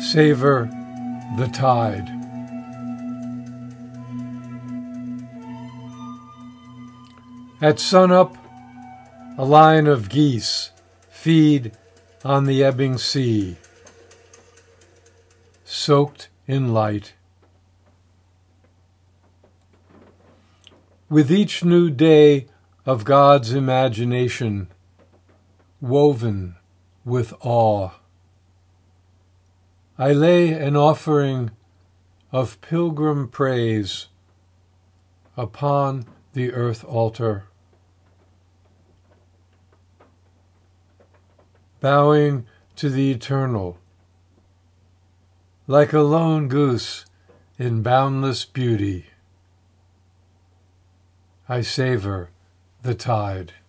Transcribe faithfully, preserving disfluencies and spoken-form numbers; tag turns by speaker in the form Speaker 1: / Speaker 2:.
Speaker 1: Savor the tide. At sunup, a line of geese feed on the ebbing sea, soaked in light. With each new day of God's imagination, woven with awe, I lay an offering of pilgrim praise upon the earth altar, bowing to the eternal, like a lone goose in boundless beauty. I savor the tide.